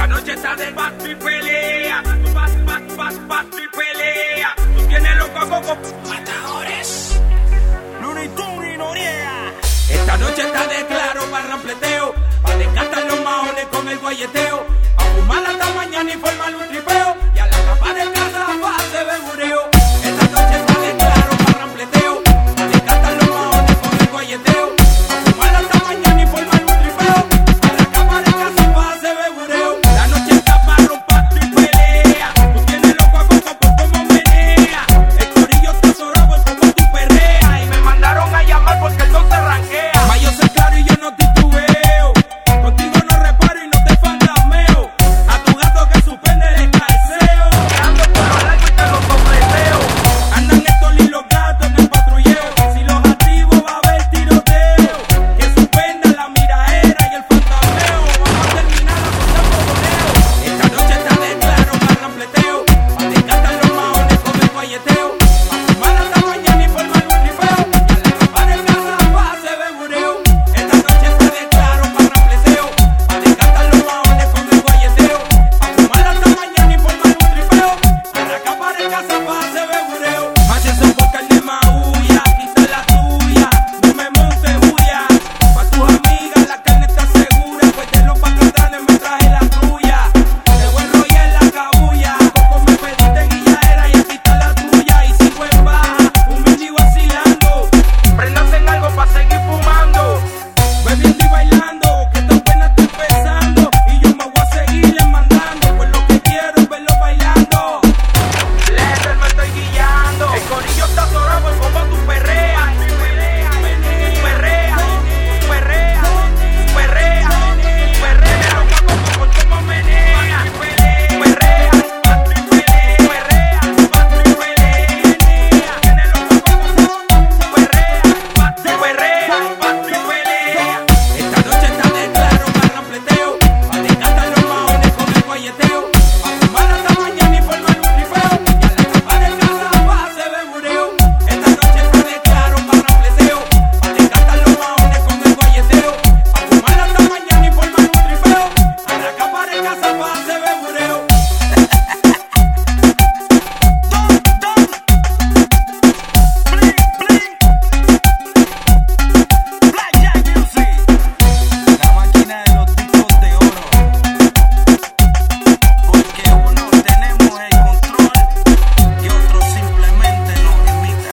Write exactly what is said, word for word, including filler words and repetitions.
Esta noche está de paso y pelea. Pas, pas, pas, paso y pelea. Tú tienes loco a coco. Matadores. Looney Tunes y Noriega. Esta noche está de claro para rampleteo. Pa' desgastar los maones con el guayeteo. A fumar hasta mañana y formar un triple.